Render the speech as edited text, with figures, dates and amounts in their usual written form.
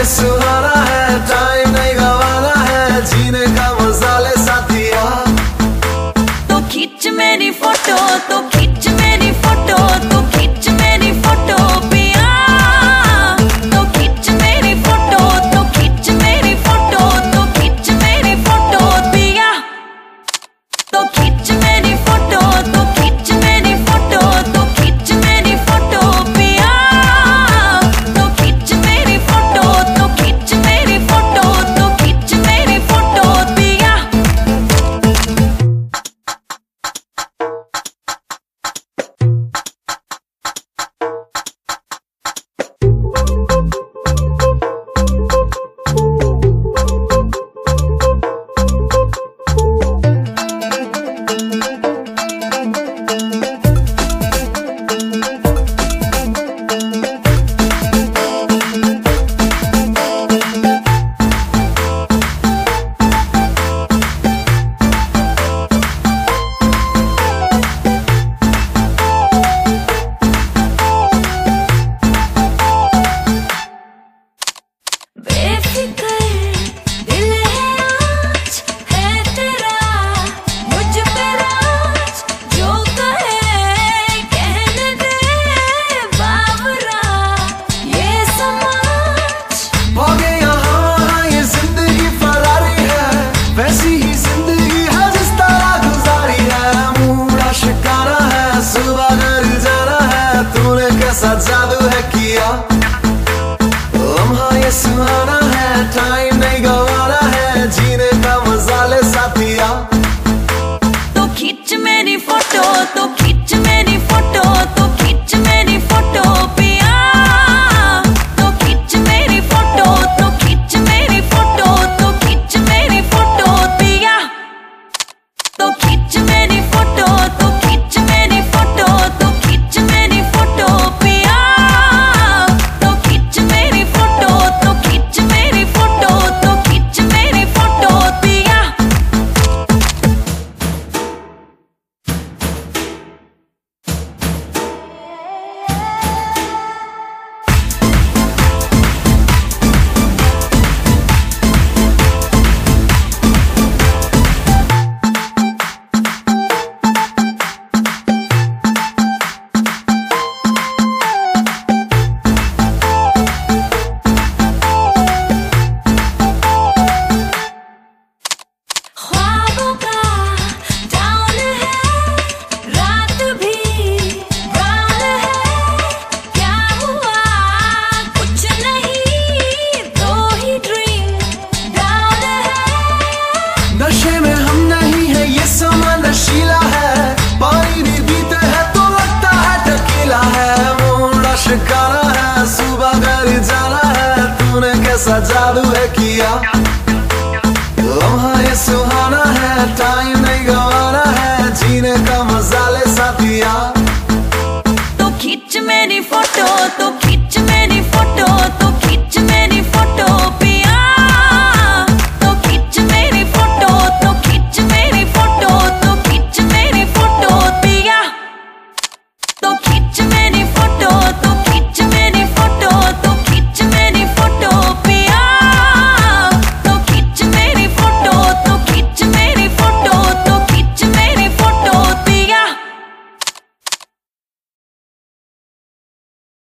सुहाना है, टाइम नहीं गवाना है, जीने का मजा ले साथिया। तो खींच मेरी फोटो, तो खींच मेरी फोटो, तो खींच मेरी फोटो पिया। तो खींच मेरी फोटो, तो खींच मेरी फोटो, तो खींच मेरी फोटो पिया। तो खींच मेरी फोटो, तो खींच मेरी फोटो, तो खींच मेरी फोटो पिया। तो खींच मेरी फोटो, तो खींच मेरी फोटो, तो खींच मेरी फोटो पिया। जादू है किया लम्हा ये सुहाना है, टाइम नहीं गवाना है, जीने का मजा ले साथिया। तो खींच मेरी फोटो, तो खींच मेरी फोटो, तो खींच मेरी फोटो पिया। तो खींच मेरी फोटो, तो खींच मेरी फोटो, तो खींच मेरी फोटो पिया। तो खींच मेरी फोटो, तो खींच मेरी फोटो, तो खींच मेरी फोटो पिया। तो खींच मेरी फोटो, तो खींच मेरी फोटो, तो खींच मेरी फोटो पिया। ख्वाबों का जान है, रात भी रात है। क्या हुआ कुछ नहीं, दो ही ड्रीम डाउन है। नशे में हम नहीं है, ये समा नशीला है, पानी भी पीते हैं तो लगता है टकीला है। मोड़ा शिकारा है, सुबह घर जाना है, तूने कैसा जादू है किया लम्हा ये सुहाना है, टाइम नहीं गवाना है, जीने का मजा ले साथिया। तो खींच मेरी फोटो, तो खींच मेरी फोटो, तो